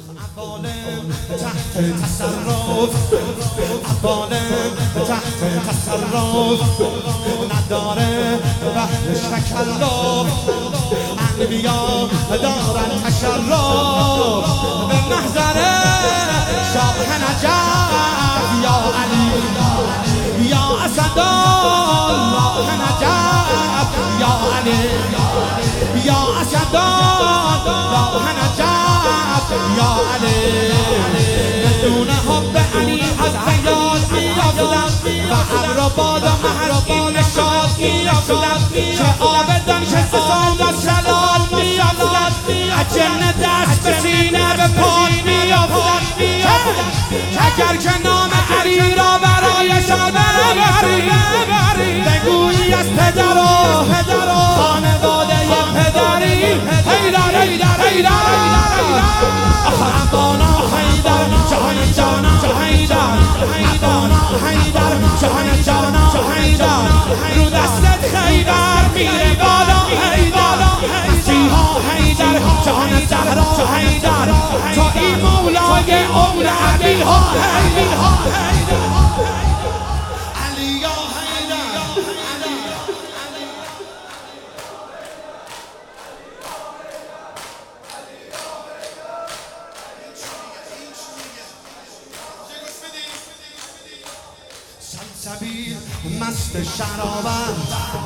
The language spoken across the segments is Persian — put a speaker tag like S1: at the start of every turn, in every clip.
S1: عوالم تحت تصرف، عوالم تحت تصرف، نداره وحدش تکلف، انبیا دارن تشرف به محضر شاه نجف. یا علی یا اسدالله نجف، یا علی یا اسدالله نجف، یا علی. بدون حب علی از حیات میافتم و ابر باد و محرقین شاد میافتم، چه آبدان که فساد از شلال میافتم، اجن دست به سینه به پاد میافتم. اگر که نام علی را برایشان ببری، بگویی از پدر و خانواده پدری. حیدر حیدر حیدر ابانا حیدر جهان جانا حیدر، ابانا حیدر جهان جانا حیدر. رو دستت خیبر میره بالا حیدر، مسیحا حیدر جهان زهرا حیدر. تو این مولای عمر علی ها حیدر، علی یا حیدر. سلسبیل مست شرابت،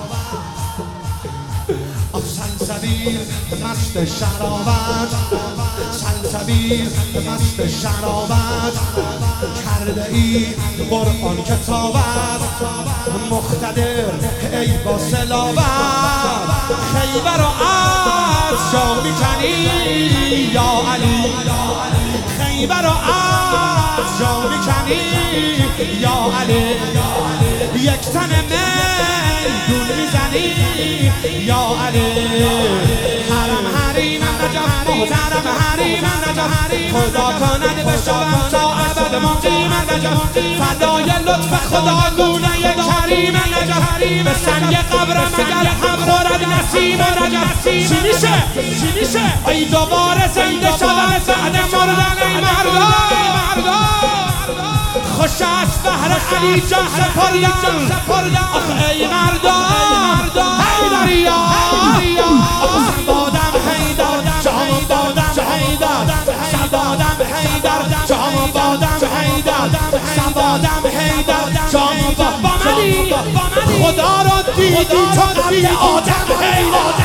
S1: سلسبیل مست شرابت، سلسبیل مست شرابت. کرده ای قرآن کتابت، مقتدر ای با صلابت. خیبر و از جا میکنی یا علی، خیبر و از جا میکنی یا علی. یک تن میدون میزنی یا علی. حرم حریم نجف محترم حریم نجف، خدا کند بشوم تا ابد مقیم نجف. فدای لطف خدا گونه کریم نجف، به سنگ قبرم اگر هم خورد نسیم نجف. چی میشه ای دوباره زنده شدن بعد مردن ای مردان. خوش است بهر علی جان سپردن، آخ ای مردان. حیدریا سبادم حیدر جام بادم حیدر، سبادم حیدر جام بادم حیدر، سبادم حیدر جام بادم. خدا رو دیدی تو قبل آدم حیدر.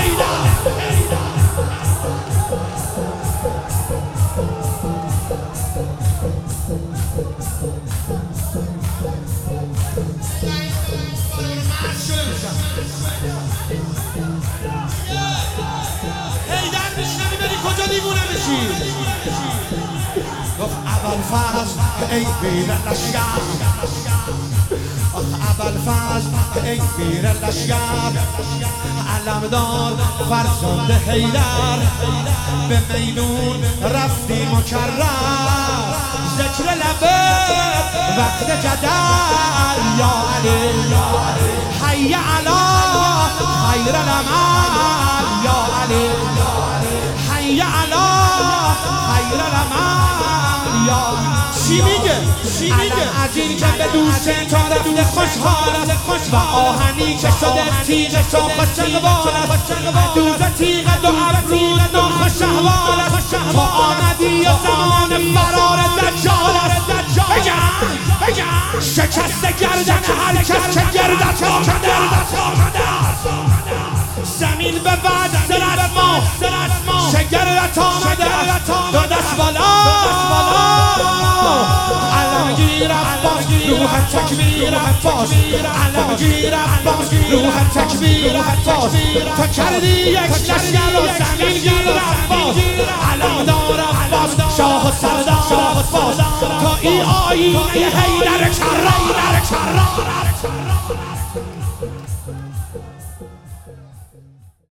S1: حیدر میشنوی بری کجا دیوونه بشی. گفت ابوالفضل ای پیر لشکر، ابوالفضل ای پیر لشکر. علمدار فرزند حیدر، به میدون رفتی مکرر. ذکر لبت وقت جدل یا علی، حی علی خیر العمل یا علی، حی علی خیر العمل یا. چی میگه از این که به دوست تو رفته خوشحالت، و آهنی که شده تیغ شاخ چنگوالت. دوز تیغ دو ابرود ناخوش احوالت، تو آمدی و زمان فرار دجالت. بگن شکست گردن هر کس که گردت آمده، زمین به بعد سرت ما شگرت آمده. دو دست بالا علمگیر عباس، روح تکبیر عباس، علمگیر عباس، روح تکبیر عباس. تو کردی یک لشگر و زمین گیر عباس، علمدار عباس، شاه و سردار عباس. تو ای آیینه حیدر کرار.